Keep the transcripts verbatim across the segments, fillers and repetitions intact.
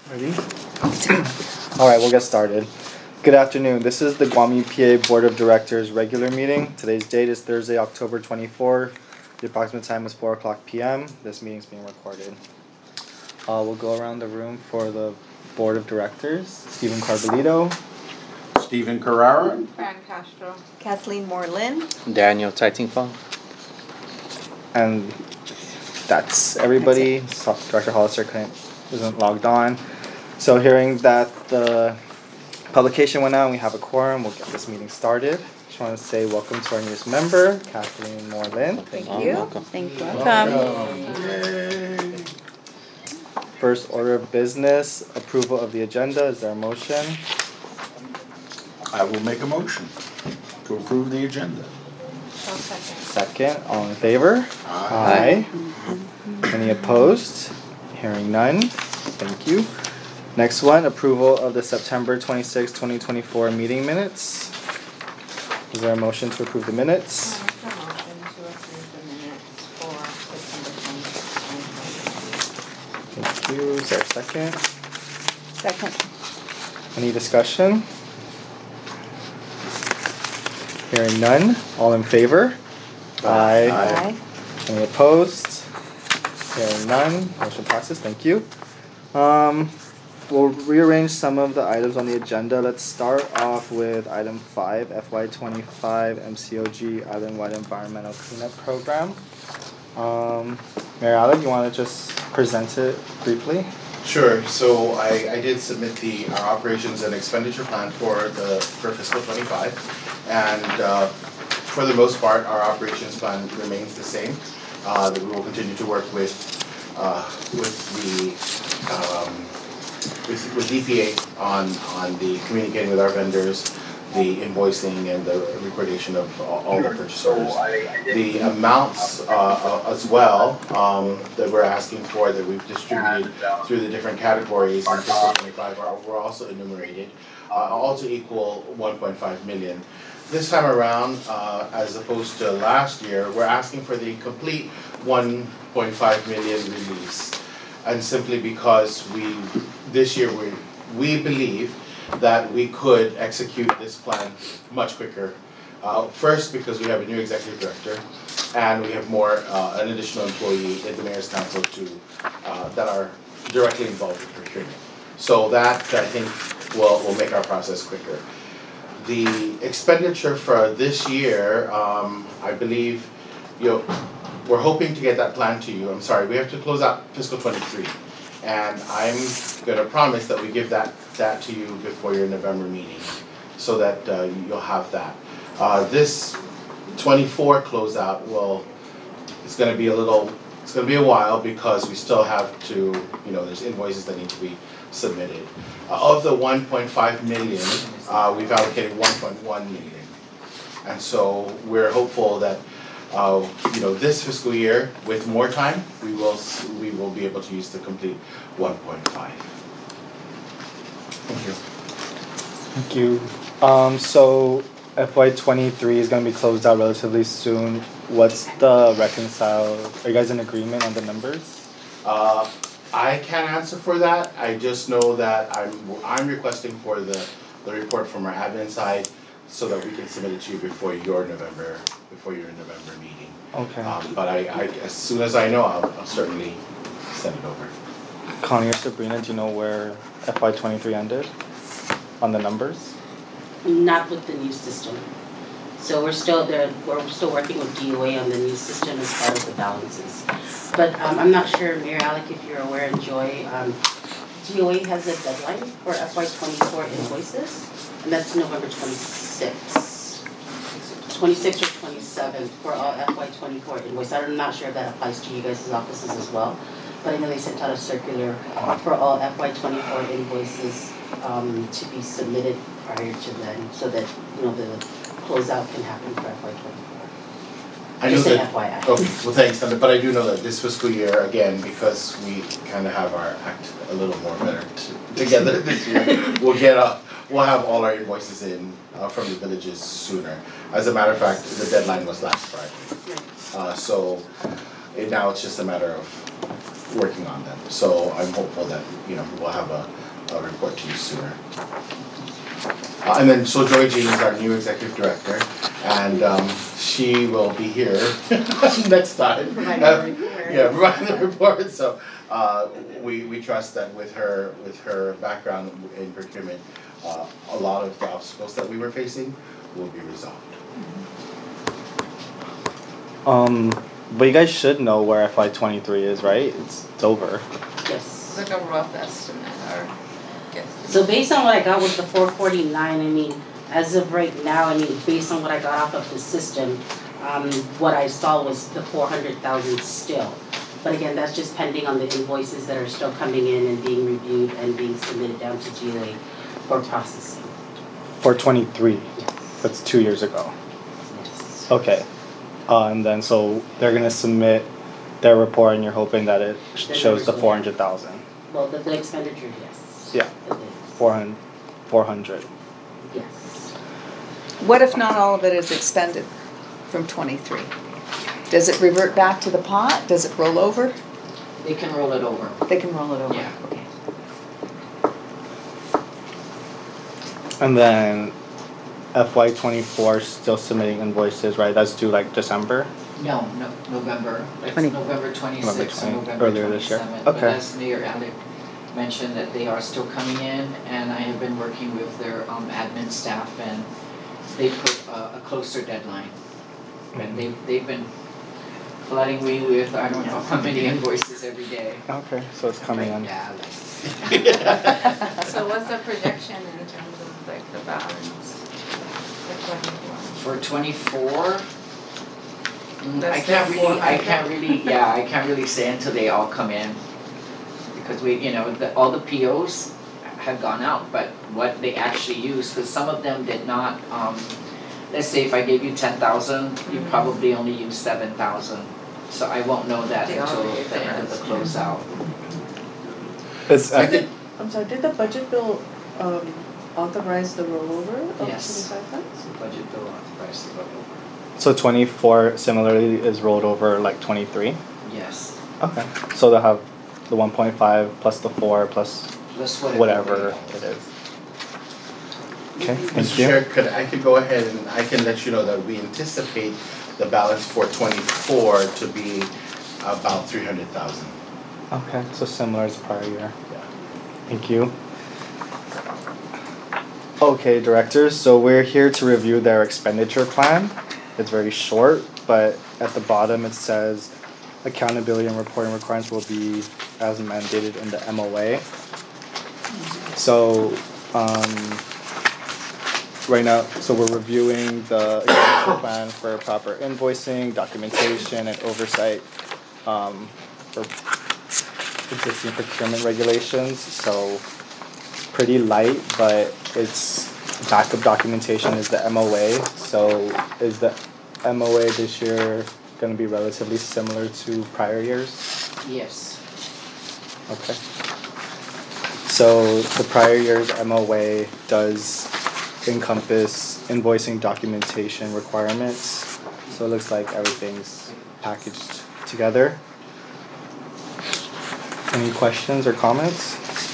Ready? Alright, we'll get started. Good afternoon. This is the Guam U P A Board of Directors regular meeting. Today's date is Thursday, October twenty-fourth. The approximate time is four o'clock p m This meeting is being recorded. Uh, we'll go around the room for the Board of Directors. Stephen Carbolito. Stephen Carrara. Fran Castro. Kathleen Moore-Lynn. Daniel Taitingfong. And that's everybody. So, Director Hollister couldn't, isn't logged on. So hearing that the publication went out and we have a quorum, we'll get this meeting started. Just want to say welcome to our newest member, Kathleen Moore-Lynn. Thank Oh, you. welcome. Thank you. Welcome. Yay. First order of business, approval of the agenda. Is there a motion? I will make a motion to approve the agenda. I'll second. Second, all in favor? Aye. Aye. Any opposed? Hearing none. Thank you. Next one, approval of the September twenty-sixth, twenty twenty-four meeting minutes. Is there a motion to approve the minutes? I'll make a motion to approve the minutes for September twenty-sixth, twenty twenty-four. Thank you. Is there a second? Second. Any discussion? Hearing none. All in favor? Aye. Aye. Any opposed? Hearing none. Motion passes. Thank you. Um, we'll rearrange some of the items on the agenda. Let's start off with item five, F Y twenty-five M C O G Island-wide Environmental Cleanup Program. Um, Mary Alec, you want to just present it briefly? Sure, so I, I did submit the, our operations and expenditure plan for the, for fiscal twenty-five. And, uh, for the most part, our operations plan remains the same. Uh, that we will continue to work with, uh, with the, um, with, with D P A on, on the communicating with our vendors, the invoicing and the recordation of all, all the purchase orders. The amounts, uh, as well, um, that we're asking for, that we've distributed through the different categories in fiscal twenty-five are, were also enumerated, uh, all to equal one point five million. This time around, uh, as opposed to last year, we're asking for the complete one point five million release. And simply because we, this year, we, we believe that we could execute this plan much quicker. Uh, first, because we have a new executive director, and we have more, uh, an additional employee in the mayor's council to, uh, that are directly involved with procurement. So that, I think, will, will make our process quicker. The expenditure for this year, um, I believe, you know, we're hoping to get that plan to you. I'm sorry, we have to close out fiscal twenty-three. And I'm gonna promise that we give that, that to you before your November meeting, so that, uh, you'll have that. Uh, this twenty-four closeout will, it's gonna be a little, it's gonna be a while because we still have to, you know, there's invoices that need to be submitted. Uh, of the one point five million, uh, we've allocated one point one million. And so we're hopeful that, uh, you know, this fiscal year, with more time, we will, s- we will be able to use the complete one point five. Thank you. Thank you. Um, so F Y twenty-three is going to be closed out relatively soon. What's the reconcile? Are you guys in agreement on the numbers? Uh, I can't answer for that, I just know that I'm, I'm requesting for the, the report from our admin side so that we can submit it to you before your November, before your November meeting. Okay. Um, but I, I, as soon as I know, I'll, I'll certainly send it over. Connie or Sabrina, do you know where F Y twenty-three ended on the numbers? Not with the new system. So we're still there, we're still working with D O A on the new system as far as the balances. But um, I'm not sure, Mayor Alec, if you're aware, and Joy, um, D O A has a deadline for F Y twenty-four invoices, and that's November twenty-sixth. twenty-sixth or twenty-seventh for all F Y twenty-four invoices. I'm not sure if that applies to you guys' offices as well, but I know they sent out a circular for all F Y twenty-four invoices um, to be submitted prior to then, so that, you know, the closeout can happen for F Y twenty-four. I know Just an that, F Y I. okay, well, thanks, Thunder, but I do know that this fiscal year, again, because we kind of have our act a little more better t- together this year, we'll get, uh, we'll have all our invoices in, uh, from the villages sooner. As a matter of fact, the deadline was last Friday. Uh, so, it, now it's just a matter of working on them. So I'm hopeful that, you know, we'll have a, a report to you sooner. Uh, and then, so Joy Jean is our new executive director, and um, she will be here next time. Providing Uh, the report. Yeah, providing the report, so, uh, we, we trust that with her, with her background in procurement, uh, a lot of the obstacles that we were facing will be resolved. Um, but you guys should know where F Y twenty-three is, right? It's, it's over. Yes. It's like a rough estimate or guess. So based on what I got with the four forty-nine, I mean, as of right now, I mean, based on what I got off of the system, um, what I saw was the four hundred thousand still. But again, that's just pending on the invoices that are still coming in and being reviewed and being submitted down to G L A for processing. For twenty-three. Yes. That's two years ago. Yes. Okay. Uh, and then so they're gonna submit their report, and you're hoping that it sh- The shows the numbers, four hundred thousand. Well, the, the expenditure, yes. Yeah. It is. Four hundred. Four hundred. Yes. What if not all of it is expended from twenty-three? Does it revert back to the pot? Does it roll over? They can roll it over. They can roll it over. Yeah. Okay. And then F Y twenty-four still submitting invoices, right? That's due like December. No, no, November, it's Twenty- November twenty-sixth and twenty, November earlier this year. twenty-seventh. But Okay. as Mayor Alec mentioned, that they are still coming in, and I have been working with their um admin staff, and they put a, a closer deadline. And they, they've been flooding me with, I don't know how many invoices every day. Okay, so it's coming in. Yeah, like- So what's the projection in terms of like the balance? The twenty-one? For twenty-four, mm, I That's can't the really, I four can't really, yeah, I can't really say until they all come in. Because we, you know, the, all the P Os have gone out, but what they actually use, because some of them did not, um, let's say if I gave you ten thousand, you Mhm. probably only use seven thousand. So I won't know that They all until gave the the end of the rest. closeout. It's, I I think, I'm sorry, did the budget bill um authorize the rollover of Yes. twenty-five cents? The budget bill authorized the rollover. so twenty-four similarly is rolled over like twenty-three. Yes, Okay. So they'll have the one point five plus the four plus that's whatever. whatever they- it is. Okay, thank Mister you. Chair, could, I could go ahead and I can let you know that we anticipate the balance for twenty-four to be about three hundred thousand. Okay, so similar as prior year. Yeah. Thank you. Okay, directors, so we're here to review their expenditure plan. It's very short, but at the bottom it says accountability and reporting requirements will be as mandated in the M O A. So, um, right now, so we're reviewing the expenditure plan for proper invoicing, documentation, and oversight, um, for existing procurement regulations, so it's pretty light, but it's backup documentation is the M O A, so is the M O A this year gonna be relatively similar to prior years? Yes, Okay. So the prior year's M O A does encompass invoicing documentation requirements, so it looks like everything's packaged together. Any questions or comments?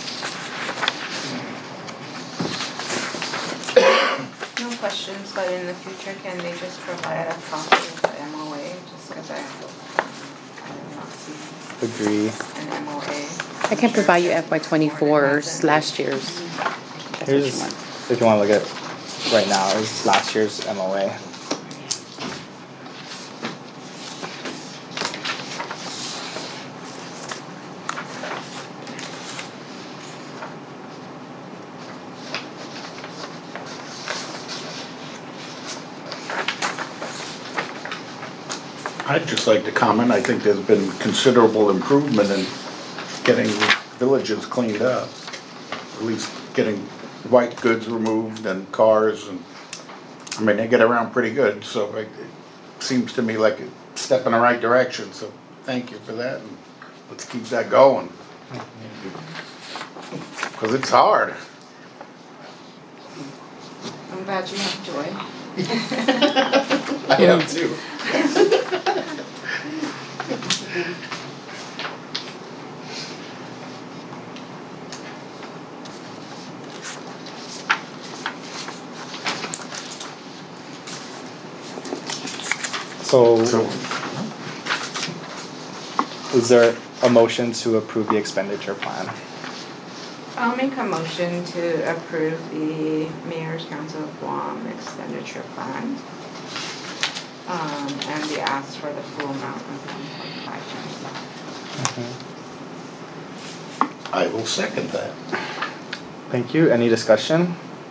No questions, but in the future, can they just provide a copy of the M O A, just cause I, I have not seen Agree. an M O A. I can provide you F Y twenty-four's last year's. That's what you Here's, want. if you wanna look at right now, is last year's M O A. I'd just like to comment, I think there's been considerable improvement in getting villages cleaned up. At least getting white goods removed and cars and, I mean, they get around pretty good, so it it seems to me like a step in the right direction, so thank you for that, and let's keep that going. Cause it's hard. I'm glad you have joy. I am too. So, So, is there a motion to approve the expenditure plan? I'll make a motion to approve the Mayor's Council of Guam expenditure plan. Um, and the ask for the full amount of one point five times. I will second that. Thank you. Any discussion?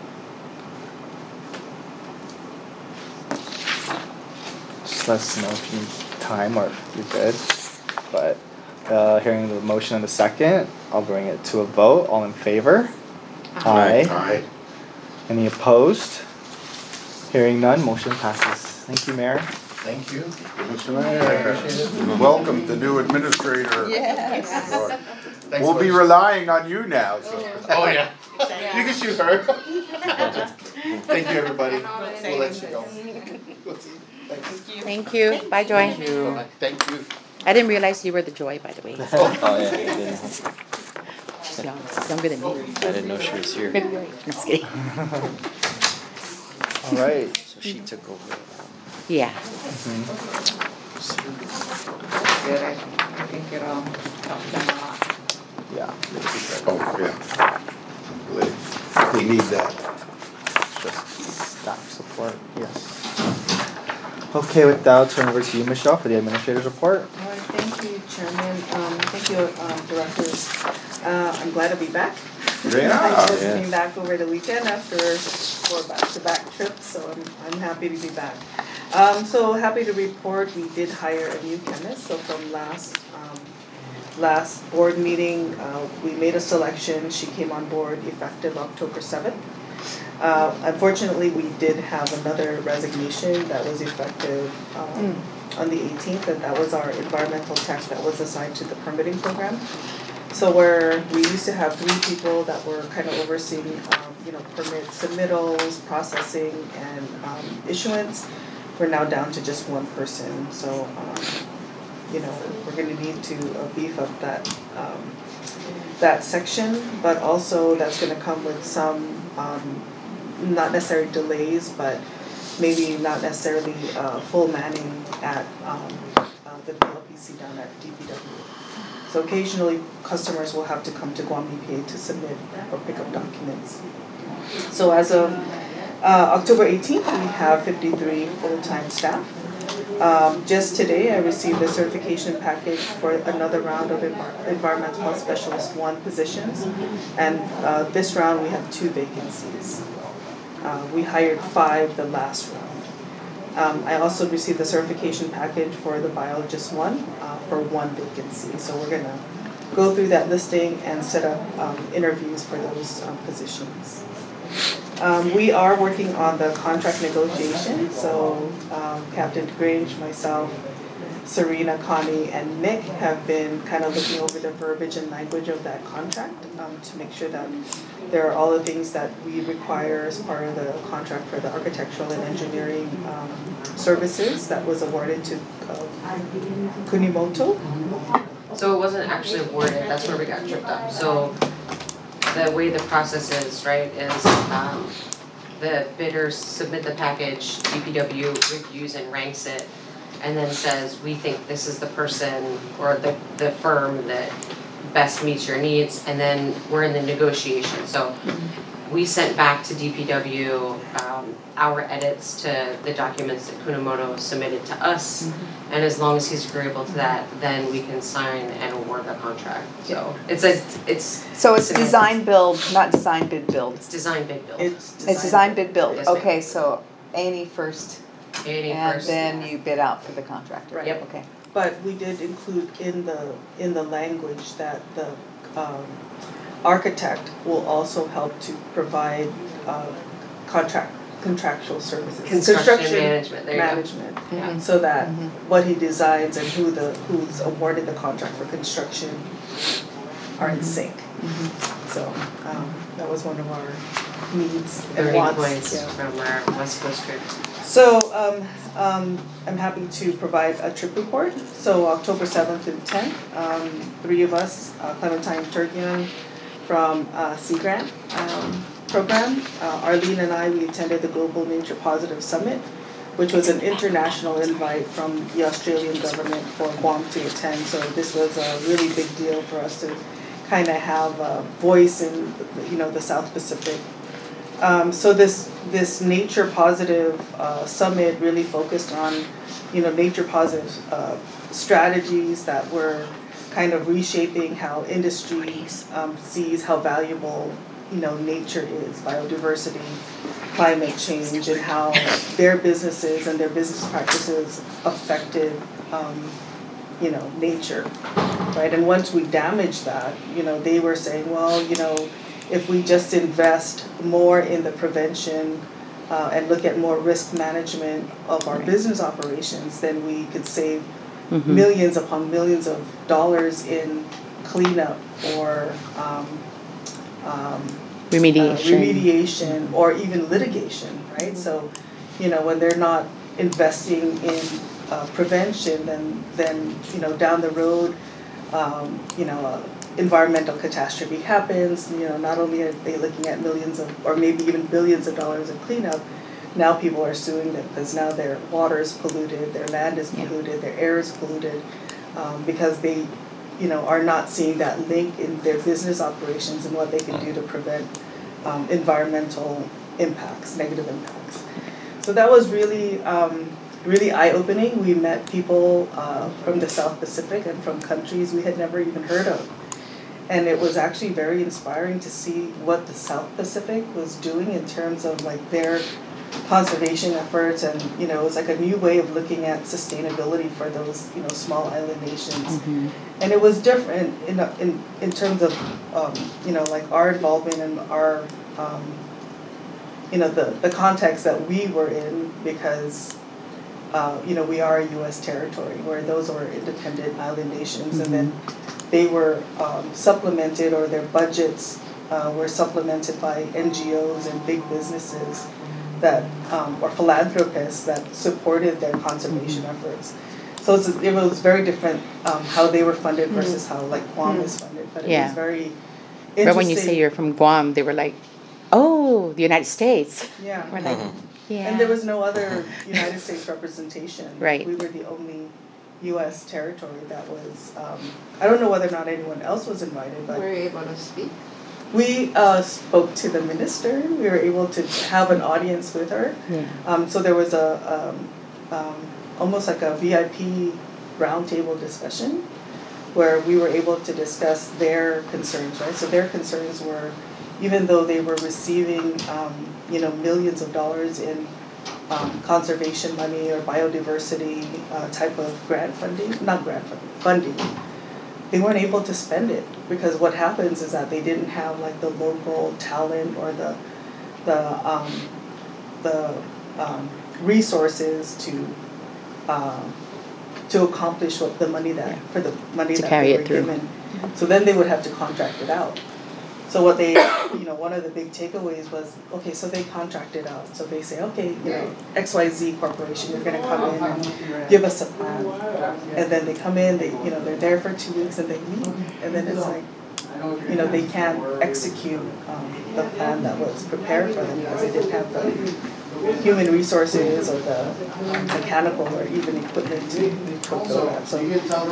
Just let us know if you need time or if you're good. But uh, hearing the motion in a second, I'll bring it to a vote. All in favor? Aye. Aye. Any opposed? Hearing none, motion passes. Thank you, Mayor. Thank you. Mister Mayor, welcome, the new administrator. Yes. Thanks We'll be much. relying on you now, so. Oh, yeah. You can shoot her. Thank you, everybody. We'll let you go. We'll see. Thanks. Thank you. Bye, Joy. Bye-bye. Thank you. I didn't realize you were the Joy, by the way. Oh, yeah, I didn't, She's young, younger than me. I didn't know she was here. I'm just kidding. All right. So she took over. Yeah. Good, I, I think it'll help them a lot. Yeah. Oh, yeah. They, they need that. Just staff support. Yes. Okay, with that, I'll turn over to you, Michelle, for the administrator's report. All right, thank you, Chairman. Um, thank you, um, Directors. Uh, I'm glad to be back. Yeah, I just yeah. came back over the weekend after four back-to-back trips, so I'm, I'm happy to be back. Um, so happy to report we did hire a new chemist, so from last, um, last board meeting, uh, we made a selection. She came on board effective October seventh. Uh, unfortunately, we did have another resignation that was effective um, on the eighteenth, and that was our environmental tech that was assigned to the permitting program. So where we used to have three people that were kind of overseeing, um, you know, permit submittals, processing, and um, issuance, we're now down to just one person. So, um, you know, we're going to need to uh, beef up that um, that section, but also that's going to come with some. Um, not necessarily delays, but maybe not necessarily uh, full manning at um, uh, the P L P C down at D P W. So occasionally customers will have to come to Guam E P A to submit or pick up documents. So as of uh, October eighteenth, we have fifty-three full-time staff. Um, just today, I received a certification package for another round of envir- environmental health specialist one positions, and uh, this round we have two vacancies. Uh, we hired five the last round. Um, I also received the certification package for the biologist one uh, for one vacancy. So we're gonna go through that listing and set up um, interviews for those um, positions. Um, we are working on the contract negotiation. So um, Captain Grange, myself, Serena, Connie, and Nick have been kind of looking over the verbiage and language of that contract um, to make sure that there are all the things that we require as part of the contract for the architectural and engineering um, services that was awarded to uh, Kunimoto. So it wasn't actually awarded, that's where we got tripped up. So the way the process is, right, is um, the bidders submit the package, D P W reviews and ranks it, and then says, we think this is the person or the, the firm that best meets your needs, and then we're in the negotiation. So we sent back to D P W um, our edits to the documents that Kunimoto submitted to us, and as long as he's agreeable to that, then we can sign and award the contract. So it's a, it's. So it's design build, not design bid build. It's design bid build. It's It's design bid build. Yes, ma'am. Okay, so A and E first, A and E and first. then you bid out for the contractor. Right. Yep. Okay. But we did include in the, in the language that the um, architect will also help to provide uh, contract, contractual services. Construction management, there you go. management, Yeah. so that Mhm. what he designs and who the, who's awarded the contract for construction are in sync. So um, that was one of our needs and Learning wants. points Yeah. from our West Coast trip. So, um, um, I'm happy to provide a trip report. So October seventh and tenth, um, three of us, uh, Clementine Turgeon from, uh, Sea Grant, um, program. Uh, Arlene and I, we attended the Global Nature Positive Summit. which was an international invite from the Australian government for Guam to attend. So this was a really big deal for us to kind of have a voice in, you know, the South Pacific. Um, so this this nature positive uh, summit really focused on, you know, nature positive uh, strategies that were kind of reshaping how industry um, sees how valuable, you know, nature is, biodiversity, climate change, and how their businesses and their business practices affected, um, you know, nature, right? And once we damage that, you know, they were saying, well, you know, if we just invest more in the prevention uh, and look at more risk management of our business operations, then we could save mm-hmm. millions upon millions of dollars in cleanup or um, um, remediation. Uh, remediation or even litigation, right? Mm-hmm. So, you know, when they're not investing in uh, prevention, then then you know down the road, um, you know, uh, environmental catastrophe happens. You know, not only are they looking at millions of or maybe even billions of dollars of cleanup, now people are suing them because now their water is polluted, their land is polluted, their air is polluted, um, because they, you know, are not seeing that link in their business operations and what they can do to prevent um, environmental impacts, negative impacts. So that was really, um, really eye-opening. We met people uh, from the South Pacific and from countries we had never even heard of. And it was actually very inspiring to see what the South Pacific was doing in terms of like their conservation efforts, and you know, it was like a new way of looking at sustainability for those, you know, small island nations. Mm-hmm. And it was different in in in terms of um, you know, like our involvement and our um, you know, the the context that we were in, because uh, you know, we are a U S territory where those were independent island nations. Mm-hmm. And then they were um, supplemented, or their budgets uh, were supplemented by N G Os and big businesses that um, or philanthropists that supported their conservation mm-hmm. efforts. So it's, it was very different um, how they were funded versus mm-hmm. how like Guam mm-hmm. is funded. But it yeah. was very interesting. But when you say you're from Guam, they were like, oh, the United States. Yeah. We're like, yeah. And there was no other United States representation. Right. We were the only U S territory that was, um, I don't know whether or not anyone else was invited, but. Were you able to speak? We uh, spoke to the minister. We were able to have an audience with her. Yeah. Um, so there was a um, um, almost like a V I P roundtable discussion where we were able to discuss their concerns, right? So their concerns were, even though they were receiving, um, you know, millions of dollars in um, conservation money or biodiversity uh, type of grant funding, not grant funding, funding, they weren't able to spend it, because what happens is that they didn't have like the local talent or the the um, the um, resources to uh, to accomplish what the money that for the money to that carry they were it through. given. So then they would have to contract it out. So what they, you know, one of the big takeaways was, okay, so they contracted out. So they say, okay, you know, X Y Z Corporation, you're going to come in and give us a plan. And then they come in, they, you know, they're there for two weeks and they leave. And then it's like, you know, they can't execute um, the plan that was prepared for them because they didn't have the human resources or the um, mechanical or even equipment to fulfill that. So,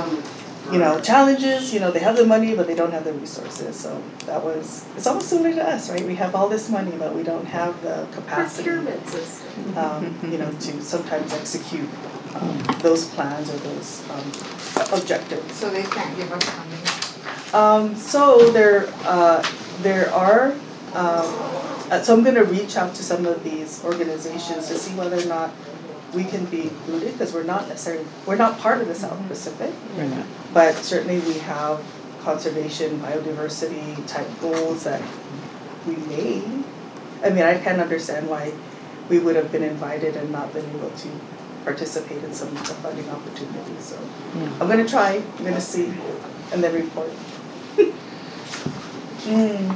you know, challenges, you know, they have the money, but they don't have the resources. So that was, it's almost similar to us, right? We have all this money, but we don't have the capacity, um, you know, to sometimes execute um, those plans or those um, objectives. So they can't give us funding? Um, so there, uh, there are, um, so I'm going to reach out to some of these organizations to see whether or not we can be included, because we're not necessarily, we're not part of the South Pacific. We're not. But certainly we have conservation, biodiversity type goals that we may, I mean, I can't understand why we would have been invited and not been able to participate in some of the funding opportunities. So yeah. I'm going to try, I'm going to see, and then report. mm.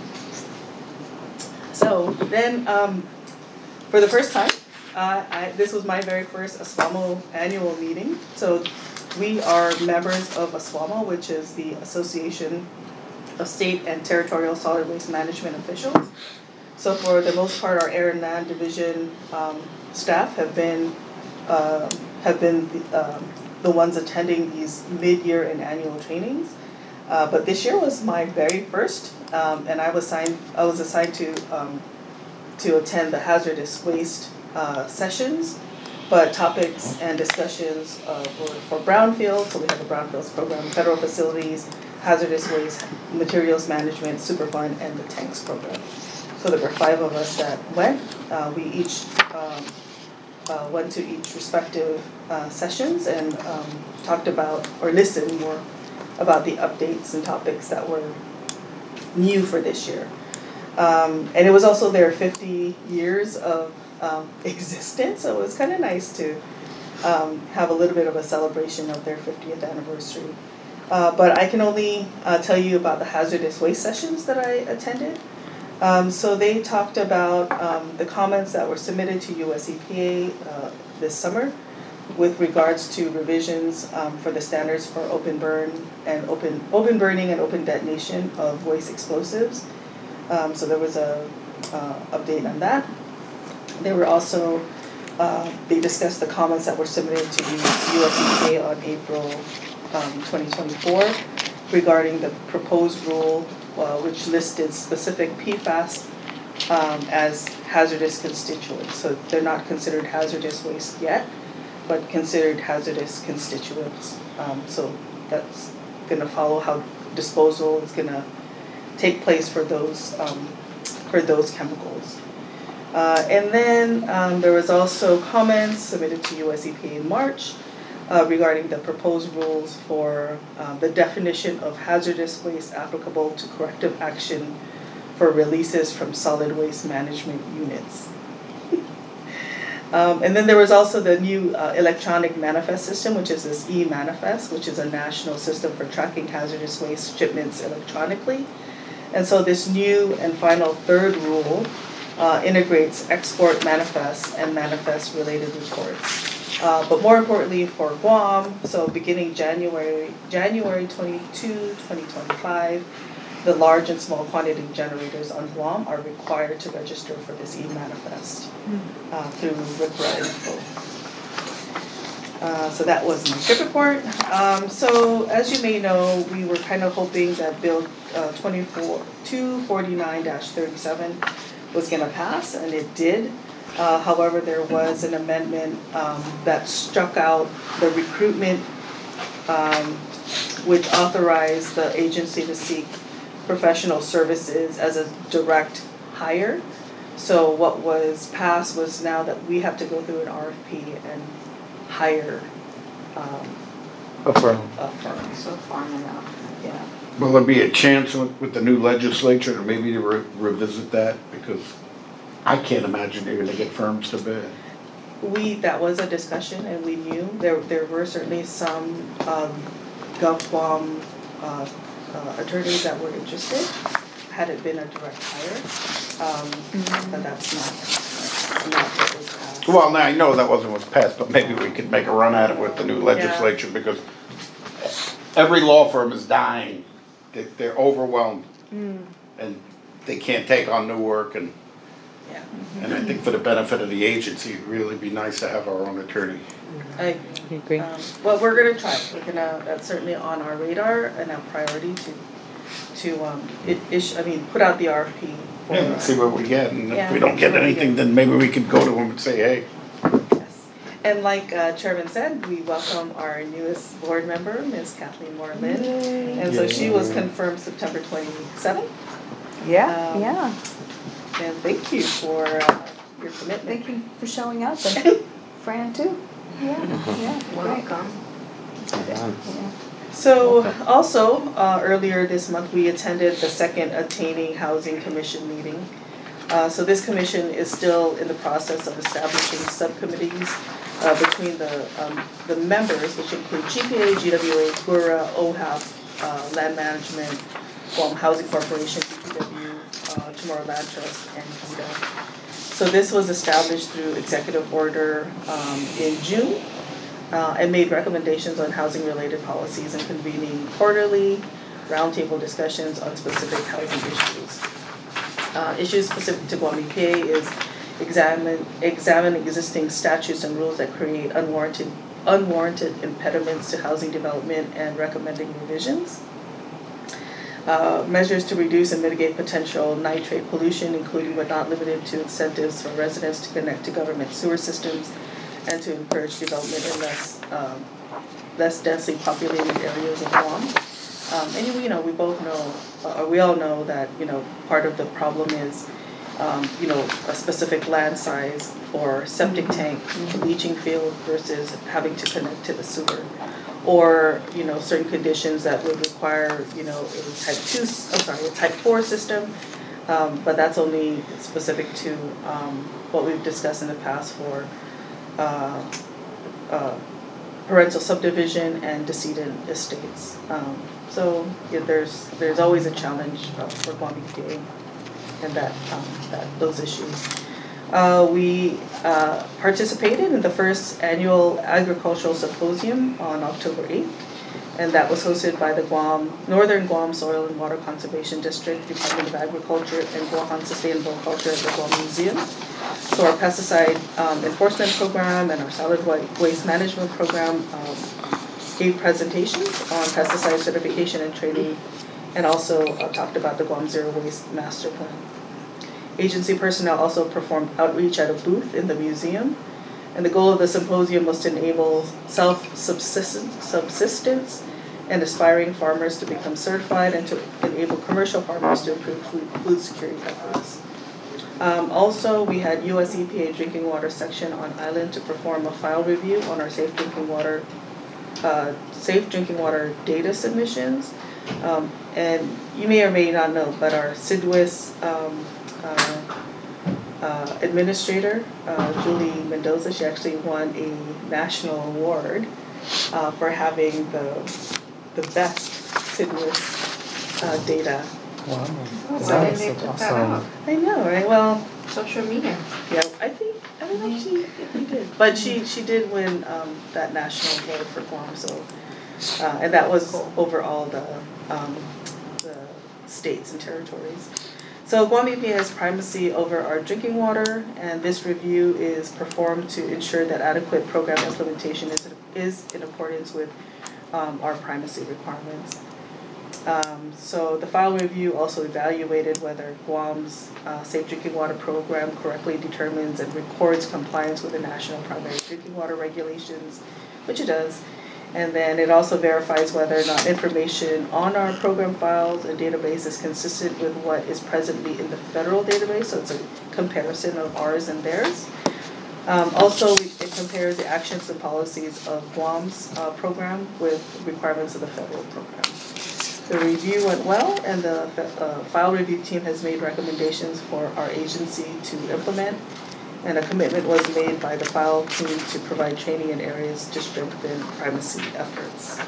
So then, um, for the first time, Uh, I, this was my very first ASWAMO annual meeting. So we are members of ASWAMO, which is the Association of State and Territorial Solid Waste Management Officials. So for the most part, our Air and Land Division um, staff have been uh, have been the, um, the ones attending these mid-year and annual trainings. Uh, but this year was my very first, um, and I was assigned I was assigned to um, to attend the hazardous waste uh, sessions, but topics and discussions uh, were for brownfields. So we have a brownfields program, federal facilities, hazardous waste, materials management, Superfund, and the tanks program. So there were five of us that went. Uh, we each um, uh, went to each respective uh, sessions and um, talked about or listened more about the updates and topics that were new for this year. Um, and it was also their fifty years of um, existence, so it was kind of nice to um, have a little bit of a celebration of their fiftieth anniversary. Uh, but I can only uh, tell you about the hazardous waste sessions that I attended. Um, so they talked about um, the comments that were submitted to U S E P A uh, this summer with regards to revisions um, for the standards for open burn and open open burning and open detonation of waste explosives. Um, so there was a uh, update on that. They were also uh, they discussed the comments that were submitted to the U S E P A on April um, twenty twenty-four regarding the proposed rule, uh, which listed specific P FAS um, as hazardous constituents. So they're not considered hazardous waste yet, but considered hazardous constituents. Um, so that's going to follow how disposal is going to take place for those um, for those chemicals. Uh, and then um, there was also comments submitted to U S E P A in March uh, regarding the proposed rules for um, the definition of hazardous waste applicable to corrective action for releases from solid waste management units. Um, and then there was also the new uh, electronic manifest system, which is this e-manifest, which is a national system for tracking hazardous waste shipments electronically. And so this new and final third rule uh, integrates export manifests and manifest-related reports. Uh, but more importantly for Guam, so beginning January January twenty-second, twenty twenty-five, the large and small quantity generators on Guam are required to register for this e-manifest uh, through R C R A info. Uh, so that was my trip report. Um, so as you may know, we were kind of hoping that Bill uh, twenty-four two forty-nine dash thirty-seven was going to pass, and it did. Uh, however, there was an amendment um, that struck out the recruitment, um, which authorized the agency to seek professional services as a direct hire. So what was passed was now that we have to go through an R F P and hire um, A firm. a firm. So farm it out. Yeah. Will there be a chance with, with the new legislature to maybe to re- revisit that? Because I can't imagine they're gonna get firms to bid. We, that was a discussion, and we knew there there were certainly some um, GovBom uh, uh, attorneys that were interested, had it been a direct hire, um, but that's not, not what was passed. Well, now I know that wasn't what's passed, but maybe we could make a run at it with the new legislature because every law firm is dying. They, they're overwhelmed Mm. and they can't take on new work, and Yeah. and I think for the benefit of the agency, it'd really be nice to have our own attorney. I I agree. Um, well, we're gonna try. We're gonna. That's certainly on our radar and our priority to, to um, it, ish, I mean, put out the R F P. For, Yeah, let's see what we get, and if Yeah, we don't get see what we anything, get. then maybe we could go to them and say, hey. Yes. And like uh, Chairman said, we welcome our newest board member, Miz Kathleen Moore Lynn, and so she was confirmed September twenty-seventh. Yeah, Um, yeah. And thank you for uh, your commitment. Thank you for showing up, and Fran too. Yeah, yeah, great. Welcome. Yeah. So also, uh, earlier this month, we attended the second Attaining Housing Commission meeting. Uh, so this commission is still in the process of establishing subcommittees uh, between the um, the members, which include G P A, G W A, G U R A, O H A P, uh, Land Management, Guam Housing Corporation, D P W, uh, Chamorro Land Trust, and G D A. So this was established through executive order um, in June. Uh, and made recommendations on housing-related policies and convening quarterly roundtable discussions on specific housing issues. Uh, issues specific to Guam E P A is examine, examine existing statutes and rules that create unwarranted, unwarranted impediments to housing development and recommending revisions. Uh, measures to reduce and mitigate potential nitrate pollution, including but not limited to incentives for residents to connect to government sewer systems and to encourage development in less, um, less densely populated areas of Guam. Um, and you know, we both know, uh, or we all know that, you know, part of the problem is, um, you know, a specific land size or septic tank, leaching field versus having to connect to the sewer. Or, you know, certain conditions that would require, you know, a type two, I'm sorry, a type four system. Um, but that's only specific to, um, what we've discussed in the past for, uh, uh, parental subdivision and decedent estates. Um, so yeah, there's there's always a challenge uh, for Guam E P A and that um, that those issues. Uh, we uh, participated in the first annual agricultural symposium on October eighth, and that was hosted by the Guam Northern Guam Soil and Water Conservation District, Department of Agriculture, and Guam Sustainable Culture at the Guam Museum. So our pesticide um, enforcement program and our solid waste management program um, gave presentations on pesticide certification and training, and also uh, talked about the Guam Zero Waste Master Plan. Agency personnel also performed outreach at a booth in the museum, and the goal of the symposium was to enable self-subsistence subsistence and aspiring farmers to become certified and to enable commercial farmers to improve food, food security efforts. Um, also, we had U S E P A drinking water section on island to perform a file review on our safe drinking water, uh, safe drinking water data submissions. Um, and you may or may not know, but our S I D W I S um, uh, uh, administrator, uh, Julie Mendoza, she actually won a national award uh, for having the the best S I D W I S uh, data. Wow. Oh, That so is they took that awesome. out. I know, right? Well, Social media. yeah, I think I don't know if she, if she did, but she she did win um, that national award for Guam. So, uh, and that was Cool. over all the um, the states and territories. So Guam E P A has primacy over our drinking water, and this review is performed to ensure that adequate program implementation is is in accordance with um, our primacy requirements. Um, so the file review also evaluated whether Guam's uh, Safe Drinking Water Program correctly determines and records compliance with the national primary drinking water regulations, which it does. And then it also verifies whether or not information on our program files and database is consistent with what is presently in the federal database, so it's a comparison of ours and theirs. Um, also, it compares the actions and policies of Guam's uh, program with requirements of the federal program. The review went well, and the uh, file review team has made recommendations for our agency to implement, and a commitment was made by the file team to provide training in areas to strengthen primacy efforts.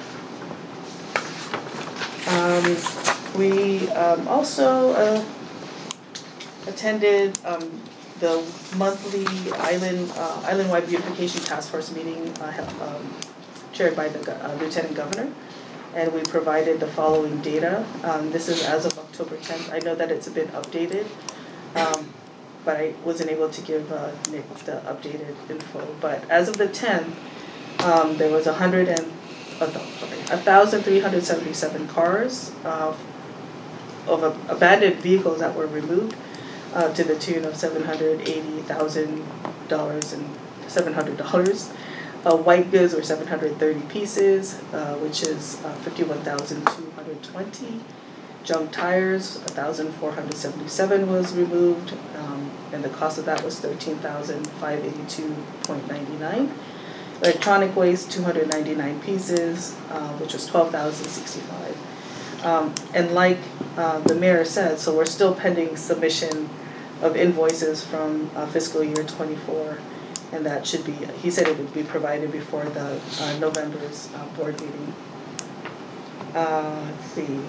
Um, we um, also uh, attended um, the monthly island uh, island-wide beautification task force meeting uh, held, um, chaired by the uh, Lieutenant Governor. And we provided the following data. Um, this is as of October tenth. I know that it's been updated, um, but I wasn't able to give uh, Nick the updated info. But as of the tenth, um, there was a hundred and uh, sorry, a thousand three hundred seventy-seven cars uh, of uh, abandoned vehicles that were removed uh, to the tune of seven hundred eighty thousand dollars and seven hundred dollars. Uh, white goods were seven hundred thirty pieces, uh, which is uh, fifty-one thousand two hundred twenty. Junk tires, one thousand four hundred seventy-seven was removed, um, and the cost of that was thirteen thousand five hundred eighty-two dollars and ninety-nine cents. Electronic waste, two hundred ninety-nine pieces, uh, which was twelve thousand sixty-five dollars. Um, and like uh, the mayor said, so we're still pending submission of invoices from uh, fiscal year twenty-four. And that should be, he said it would be provided before the uh, November's uh, board meeting. Uh, let's see.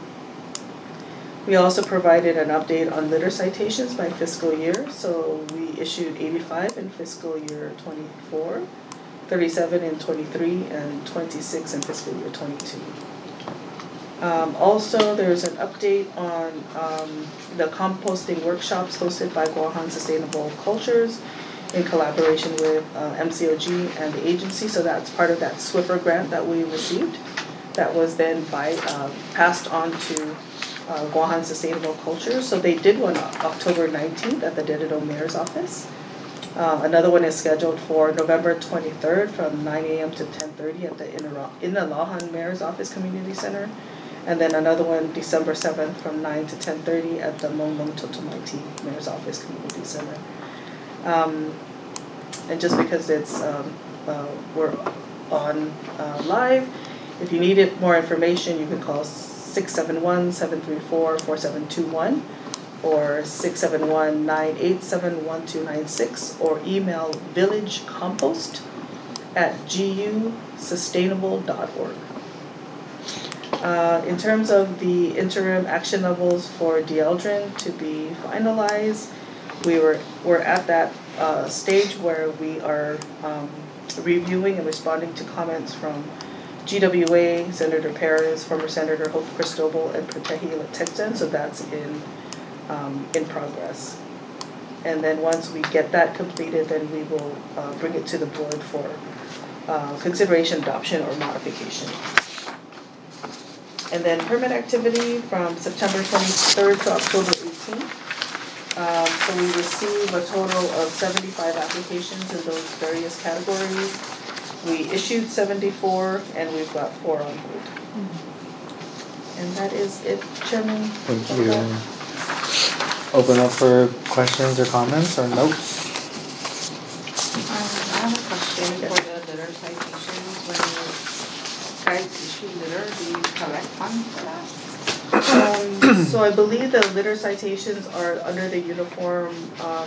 We also provided an update on litter citations by fiscal year. So we issued eighty-five in fiscal year twenty-four, thirty-seven in twenty-three, and twenty-six in fiscal year twenty-two. Um, also, there's an update on um, the composting workshops hosted by Guahan Sustainable Cultures in collaboration with uh, M C O G and the agency. So that's part of that Swiffer grant that we received. That was then by uh, passed on to uh, Guahan Sustainable Cultures. So they did one on October nineteenth at the Dededo Mayor's office. Uh, another one is scheduled for November twenty-third from nine a.m. to ten thirty at the Inalahan Mayor's Office Community Center. And then another one December seventh from nine to ten thirty at the Mongmong Totomaiti Mayor's Office Community Center. Um, and just because it's um, uh, we're on uh, live, if you needed more information, you can call six seven one, seven three four, four seven two one or six seven one, nine eight seven, one two nine six or email villagecompost at g u sustainable dot org. Uh, in terms of the interim action levels for Dieldrin to be finalized, we were we're at that uh, stage where we are um, reviewing and responding to comments from G W A, Senator Perez, former Senator Hope Cristobal, and Protehi Latexan, so that's in um, in progress. And then once we get that completed, then we will uh, bring it to the board for uh, consideration, adoption, or modification. And then permit activity from September twenty-third to October eighteenth. Um, so we received a total of seventy-five applications in those various categories. We issued seventy-four and we've got four on hold. And that is it, Chairman. Thank you. Open up for questions or comments or notes. Um, I have a question for the litter citations. When you guys issue litter, do you collect funds for that? Um, so I believe the litter citations are under the uniform um,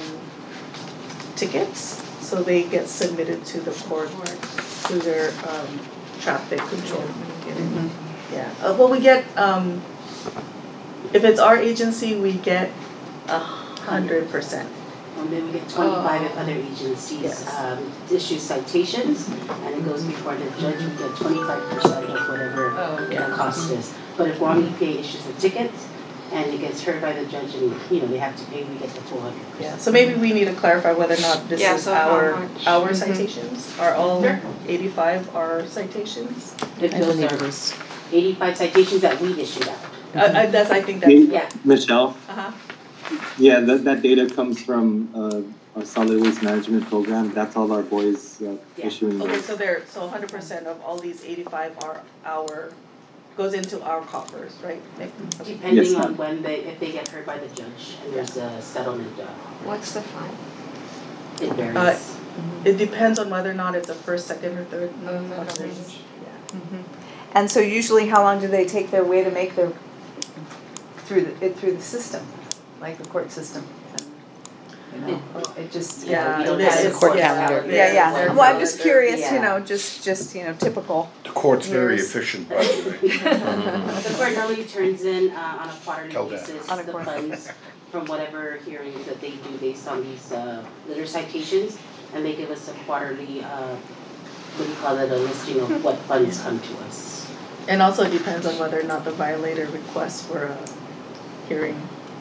tickets, so they get submitted to the court through their um, traffic control. Mm-hmm. Yeah. Uh, well, we get um, if it's our agency, we get a hundred percent. And then we get twenty-five if other agencies Yes. um, issue citations, and it goes before the judge, we get twenty-five percent of whatever Oh, the cost is. But if Guam E P A issues a ticket, and it gets heard by the judge, and, you know, they have to pay, we get the full hundred percent. Yeah. So maybe we need to clarify whether or not this Yeah, is so how our much? our Mhm. citations. Are all Sure. eighty-five our citations? If I those believe it are is. eighty-five citations that we issued out. I, I, that's I think that's Yeah. Michelle, uh-huh. yeah, that, that data comes from uh, our solid waste management program. That's all our boys uh, Yeah. issuing Okay, those. so they're so one hundred percent of all these eighty-five are our goes into our coffers, right, Nick? Okay. Depending Yes, on ma'am. when they, if they get heard by the judge, and there's a settlement, uh, What's the fine? it varies. Uh, It depends on whether or not it's a first, second, or third. No, no, no. population. Mhm. And so usually how long do they take their way to make their, through the, it through the system, like the court system? And, you know, it just, Yeah, we don't it have is- the it's- court yeah, calendar. yeah, yeah. They're- Well, I'm just curious, you Yeah. know, just, just, you know, typical. The court's very Years. efficient, by the way. The court normally turns in uh, on a quarterly Tell that. basis On a the quarter- funds from whatever hearings that they do based on these uh, litter citations, and they give us a quarterly, uh, what do you call it, a listing of what funds come to us. And also it depends on whether or not the violator requests for a hearing.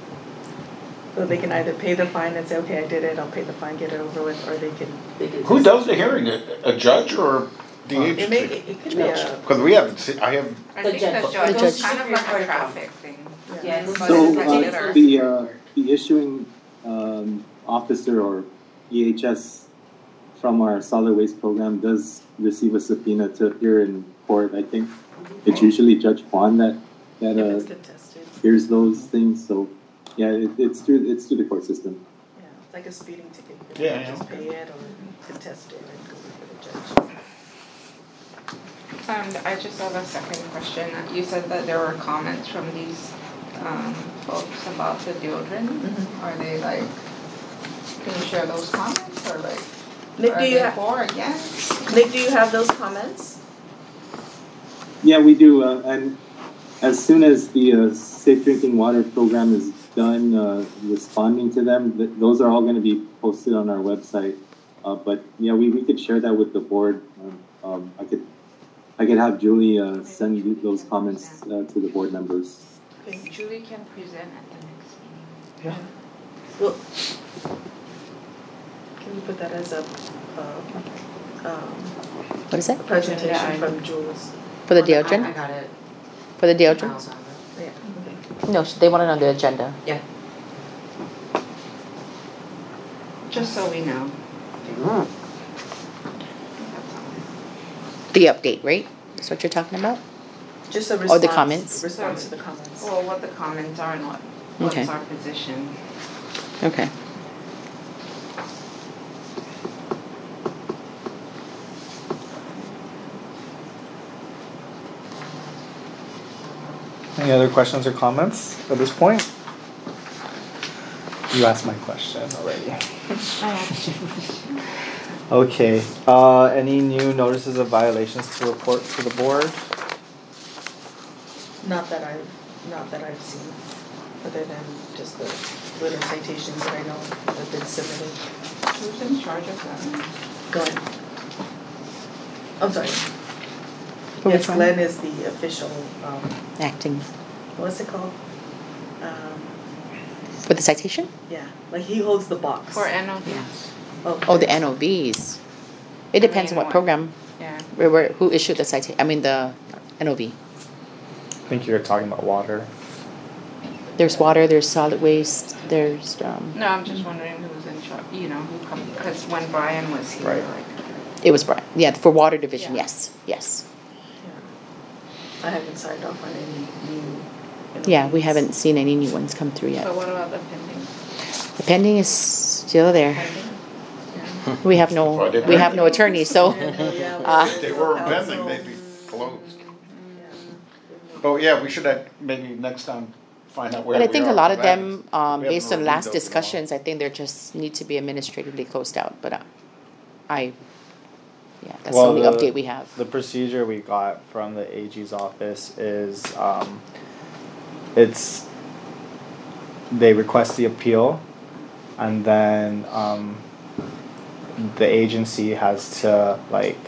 So they can either pay the fine and say, okay, I did it, I'll pay the fine, get it over with, or they can. They can Who just- does the hearing? A a judge or the It may, agency? it it could be a, Because we haven't seen, I have, I The think judge. the The judge, judge. it's kind of like a traffic thing. Yeah, it goes But So it's to like the uh, litter. the uh, the issuing um, officer or E H S from our solid waste program does receive a subpoena to appear in court. I think it's usually Judge Juan that that if it's uh, contested, hears those things. So yeah, it, it's through it's through the court system. yeah, it's like a speeding ticket. You Yeah, can yeah, just okay. pay it or contest it and go before the judge. Um, I just have a second question. You said that there were comments from these um folks about the deodorant. Mhm. Are they like, can you share those comments or like, Nick, are do you they have, for or against? Nick, do you have those comments? Yeah, we do. Uh, and as soon as the uh, safe drinking water program is done, uh, responding to them, th- those are all going to be posted on our website. Uh, but yeah, we, we could share that with the board. Um, um, I could I could have Julie uh, send you those comments uh, to the board members. Julie can present at the next meeting. Yeah. Well, can we put that as a, uh, um, What is it? presentation from Jules? For the I, I deodorant? got it. For the Miles deodorant? have it. Yeah, okay. No, sh- they want it on the agenda. Just so we know. The update, right? That's what you're talking about? Just a Or response. the comments? Response to the comments. Well, what the comments are and what, what's Okay. our position. Okay. Any other questions or comments at this point? You asked my question already. Okay, uh, any new notices of violations to report to the board? Not that I, not that I've seen, other than just the little citations that I know have been submitted. Who's in charge of that? Glenn. I'm sorry. For Yes, which one? Glenn is the official, um, Acting. what's it called? Um, For the citation? yeah, like he holds the box. For N O Vs. Oh, Oh, the N O Vs. It depends on mean, what program, Yeah. where, where, who issued the citation, I mean, the N O V. I think you're talking about water. There's water, there's solid waste, there's, um, No, I'm just wondering who's in charge, you know, who come, because when Brian was here, Right. like, it was Brian, yeah, for water division, Yeah. yes, yes. I haven't signed off on any new. Yeah, we N O Vs. haven't seen any new ones come through yet. so what about the pending? The pending is still there. Pending? Yeah. We have no, Why they we have no attorney, so, Yeah, no, yeah, uh, If they were pending, they'd be closed. But yeah, we should have, maybe next time, find out where but we I are. think a lot of with that. them, um, We haven't based on reviewed last those in a while. discussions, I think they're just need to be administratively closed out, but uh, I, yeah, that's the Well, only the- update we have. The procedure we got from the A G's office is, um, it's, they request the appeal, and then, um, the agency has to, like,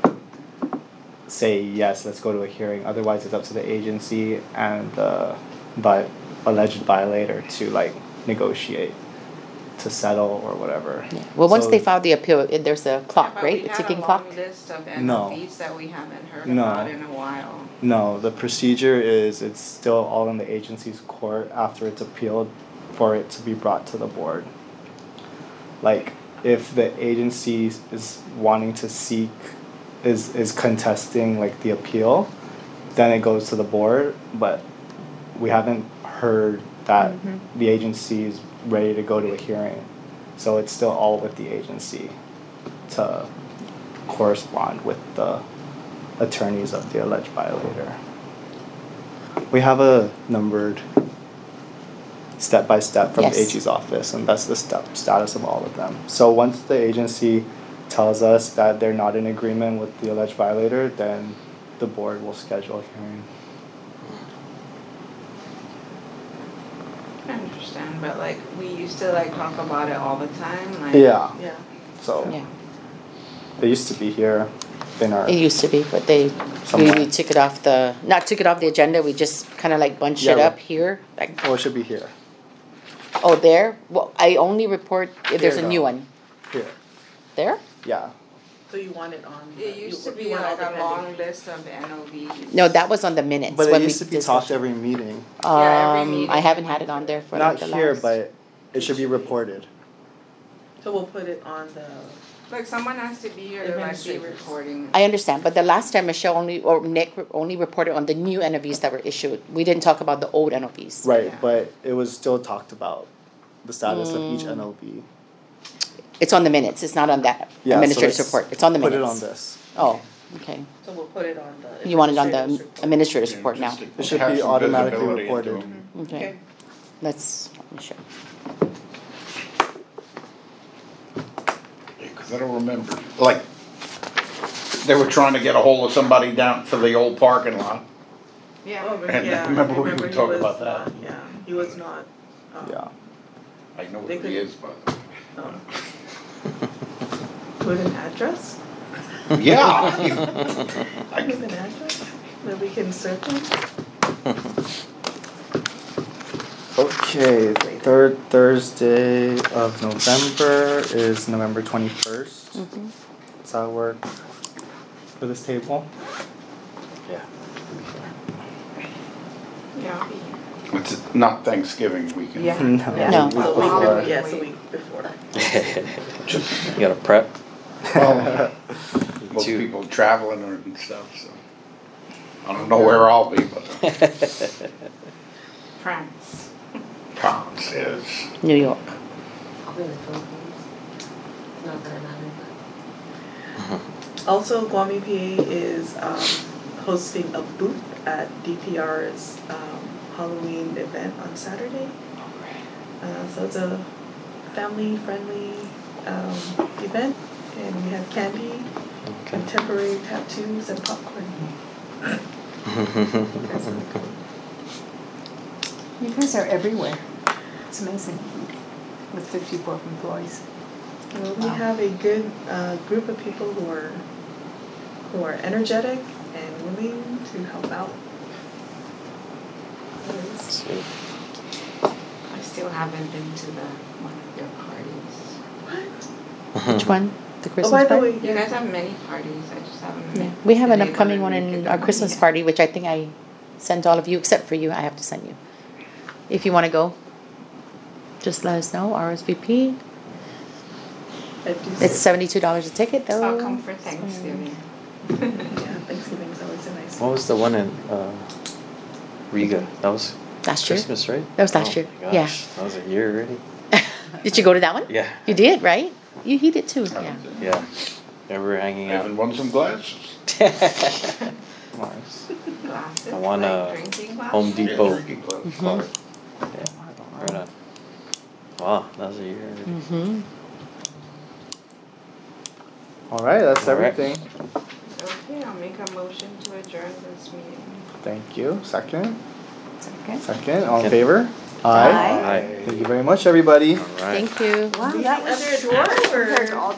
say, yes, let's go to a hearing, otherwise it's up to the agency and the, vi- alleged violator to, like, negotiate, to settle or whatever. Yeah. Well, once So- they file the appeal, it, there's a clock, Yeah, right? A But ticking we clock? had a long list of No. N O Vs that we haven't heard No. about in a while. No, the procedure is it's still all in the agency's court after it's appealed for it to be brought to the board. Like, if the agency is wanting to seek, is, is contesting like the appeal, then it goes to the board, but we haven't heard that the agency is ready to go to a hearing. So it's still all with the agency to correspond with the attorneys of the alleged violator. We have a numbered step by step from Yes. the A G's office, and that's the step status of all of them. So once the agency tells us that they're not in agreement with the alleged violator, then the board will schedule a hearing. I understand, but like, we used to like talk about it all the time, like. Yeah, Yeah. so Yeah, they used to be here in our it used to be, but they, we, Somewhat. we took it off the, not took it off the agenda, we just kinda like bunched it Yeah, up right. here, like, oh, it should be here. oh, there? Well, I only report if there's a Here, new no. one. Here. There? Yeah. So you want it on? It you- used to you be want all like the a pending. long list of N O Vs. No, that was on the minutes. But when it we used to be discussed talked every meeting. Yeah, every Um, meeting I haven't we had went it on through. there for Not like the here, last- but it should be reported. So we'll put it on the, Like, someone has to be here to like be Administrators. recording. I understand, but the last time Michelle only, or Nick only reported on the new N O Vs that were issued. We didn't talk about the old N O Vs. Right, Yeah. but it was still talked about, the status of each Mm. N O V. It's on the minutes, it's not on that Yeah, so administrative let's report, it's on the Put minutes. it on this. Oh, okay. so we'll put it on the. You want it on administrator's the report. administrative Yeah, report now? just to It should have be some automatically visibility into reported. them. Okay, Okay. let's, Michelle. Because I don't remember, like, they were trying to get a hold of somebody down for the old parking lot. Yeah. Oh, And yeah, remember we remember were he talking was about that. not- Yeah, he was not, um, Yeah. I know They what could- he is, but. um, put an address? Yeah. Give an address that we can circle. Okay, third Thursday of November is November twenty-first. Mhm. Does that work for this table? Yeah. Yeah, I'll be here. It's not Thanksgiving weekend. Yeah. No. Yeah, No. the week Before. before, yes, a week before. You gotta prep. Well, most too. people traveling and stuff, so. I don't know where I'll be, but France. France is. New York. I'll be in the Philippines. Not that it matters, Also, Guam E P A is um, hosting a booth at D P R's um, Halloween event on Saturday. Uh, so it's a family-friendly um, event, and we have candy, Okay. contemporary tattoos, and popcorn. You guys are everywhere. It's amazing. With fifty-four employees. Well, we Wow. have a good uh, group of people who are who are energetic and willing to help out. Sweet. I still haven't been to the, one of your parties. What? Which one? The Oh, Christmas by the party? way, You guys have many parties, I just haven't. Yeah. We have an been able upcoming to one make it in to our one Christmas yet. party, which I think I sent all of you, except for you, I have to send you. If you wanna go, just let us know, R S V P. I do It's say- seventy-two dollars a ticket though. I'll come for Thanksgiving. Yeah, Thanksgiving's always a nice What one. was the one in uh, Riga? That was Last year. Christmas, right? That was last Oh year, my yeah. gosh, That was a year already. Did you go to that one? Yeah. You did, right? You he did too, yeah. Yeah. And we were hanging I out. even won some glasses. Nice. Glasses, I want like a drinking glasses? Home Depot drinking glasses. card. Yeah. Right on. Wow, that was a year already. Mm-hmm. Alright, that's All right. everything. Okay, I'll make a motion to adjourn this meeting. Thank you. Second? Second. Second, all in Second. favor? Aye. Aye. Thank you very much, everybody. All right. Thank you. Wow, Meeting that was under short an hour. compared to all